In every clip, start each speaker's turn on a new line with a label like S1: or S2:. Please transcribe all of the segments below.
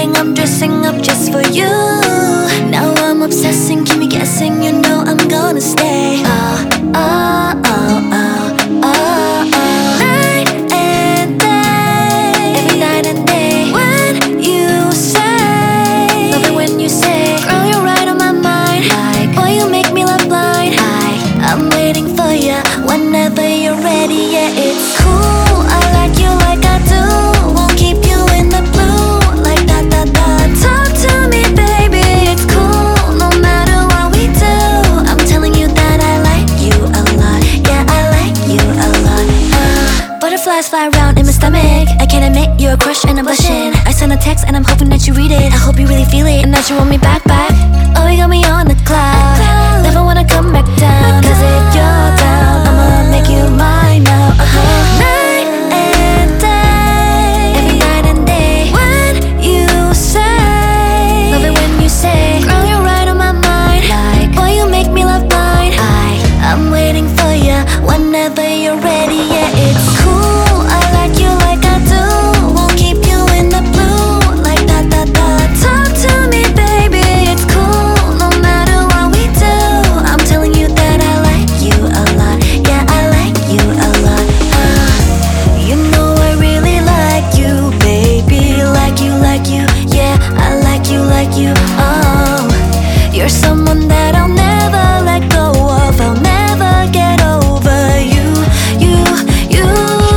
S1: wedding, I'm dressing up just for you. Now I'm obsessing, keep me guessing, you know I'm gonna stay. Oh, oh, oh, oh, oh, oh. Night and day, every night and day. When you say, love it when you say, girl, you're right on my mind. Like, boy, you make me love blind. I'm waiting for you whenever you're ready. Yeah, it's cool. I like you like I do. Won't keep you in the blue like that, that, that. Talk to me, baby. It's cool, no matter what we do. I'm telling you that I like you a lot. Yeah, I like you a lot. Butterflies fly around in my stomach. I can't admit you're a crush and I'm blushing. I sent a text and I'm hoping that you read it. I hope you really feel it and that you want me back, back. Oh, you got me on the cloud. Never wanna come back down. Cause if you're down, I'ma make you mine now. Night and day, every night and day. When you say, love it when you say, girl, you're right on my mind. Like, boy, you make me love blind. I'm waiting for you whenever you're ready. Yeah, it's cool. I like you like I do. Won't keep you in the blue like that, that, that. Talk to me, baby. It's cool, no matter what we do. I'm telling you that I like you a lot. Yeah, I like you a lot. You know I really like you, baby. Like you, like you. Yeah, I like you, like you. Oh, you're someone that I'll never let go of. I'll never get over you, you, you.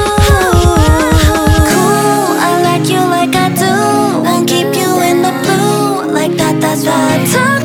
S1: Cool, I like you like I do. Won't keep you in the blue like that, that's right.